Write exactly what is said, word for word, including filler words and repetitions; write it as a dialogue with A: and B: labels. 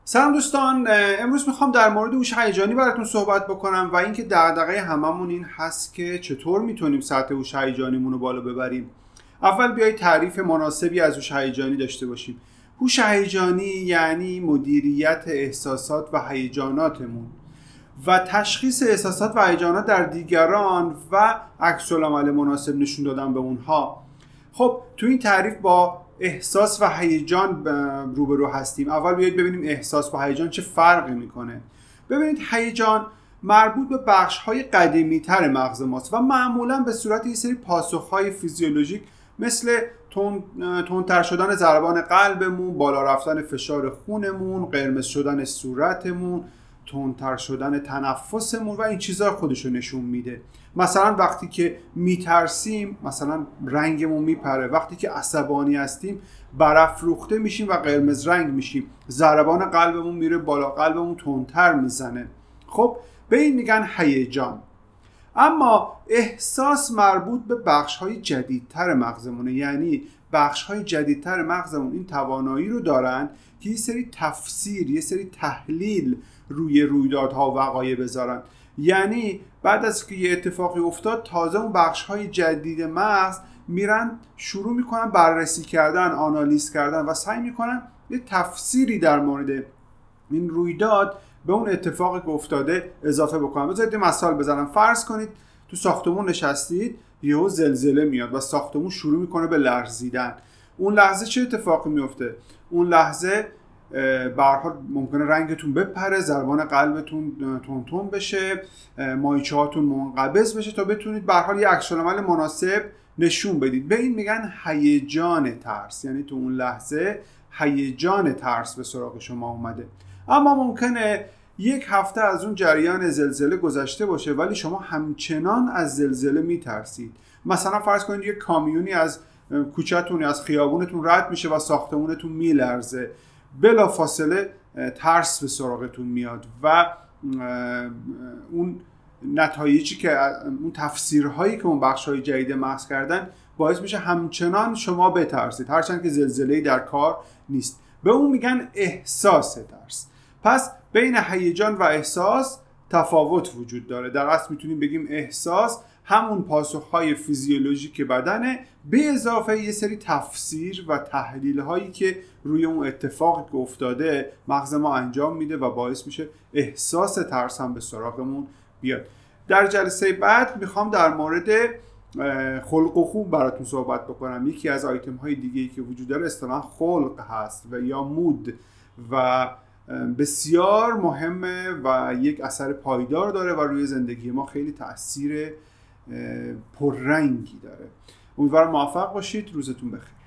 A: سلام دوستان، امروز میخوام در مورد هوش هیجانی براتون صحبت بکنم و اینکه دغدغه هممون این هست که چطور میتونیم سطح هوش هیجانیمون رو بالا ببریم. اول بیایید تعریف مناسبی از هوش هیجانی داشته باشیم. هوش هیجانی یعنی مدیریت احساسات و هیجاناتمون و تشخیص احساسات و هیجانات در دیگران و عکس العمل مناسب نشون دادن به اونها. خب تو این تعریف با احساس و هیجان روبرو هستیم. اول بیایید ببینیم احساس و هیجان چه فرقی میکنه. ببینید هیجان مربوط به بخش‌های قدیمی‌تر مغز ماست و معمولاً به صورت یه سری پاسخ‌های فیزیولوژیک مثل تندتر شدن ضربان قلبمون، بالا رفتن فشار خونمون، قرمز شدن صورتمون، تندتر شدن تنفسمون و این چیزا خودشو نشون میده. مثلا وقتی که میترسیم مثلا رنگمون میپره، وقتی که عصبانی هستیم برافروخته میشیم و قرمز رنگ میشیم، ضربان قلبمون میره بالا، قلبمون تندتر میزنه. خب به این میگن هیجان. اما احساس مربوط به بخش‌های جدیدتر مغزمونه، یعنی بخش‌های جدیدتر مغزمون این توانایی رو دارن که یه سری تفسیر، یه سری تحلیل روی رویدادها و وقایع بذارن. یعنی بعد از که یه اتفاقی افتاد تازه اون بخش‌های جدید مغز میرن شروع میکنن بررسی کردن، آنالیز کردن و سعی میکنن یه تفسیری در مورد این رویداد به اون اتفاقی که افتاده اضافه بکنن. بذارید مثال بزنم. فرض کنید تو ساختمون نشستید، یهو زلزله میاد و ساختمون شروع میکنه به لرزیدن. اون لحظه چه اتفاقی میفته؟ اون لحظه به هر حال ممکنه رنگتون بپره، ضربان قلبتون تون تون بشه، مایچه هاتون منقبض بشه تا بتونید به هر حال یه عکس العمل مناسب نشون بدید. به این میگن هیجان ترس. یعنی تو اون لحظه هیجان ترس به سراغ شما اومده. اما ممکنه یک هفته از اون جریان زلزله گذشته باشه ولی شما همچنان از زلزله میترسید. مثلا فرض کنید یک کامیونی از کوچه‌تون، از خیابونتون رد میشه و ساختمونتون میلرزه. بلا فاصله ترس به سراغتون میاد و اون نتایجی که اون تفسیرهایی که اون بخش‌های جدید مغز کردن باعث میشه همچنان شما بترسید هرچند که زلزله‌ای در کار نیست. به اون میگن احساس ترس. پس بین هیجان و احساس تفاوت وجود داره. در اصل میتونیم بگیم احساس همون پاسخهای فیزیولوژیک بدنه به اضافه یه سری تفسیر و تحلیل هایی که روی اون اتفاقی که افتاده مغز ما انجام میده و باعث میشه احساس ترس هم به سراغمون بیاد. در جلسه بعد میخوام در مورد خلق و خو براتون صحبت بکنم. یکی از آیتم های دیگه‌ای که وجود داره اصطلاحاً خلق هست و یا مود و بسیار مهمه و یک اثر پایدار داره و روی زندگی ما خیلی تأثیر پررنگی داره. امیدوارم موفق باشید. روزتون بخیر.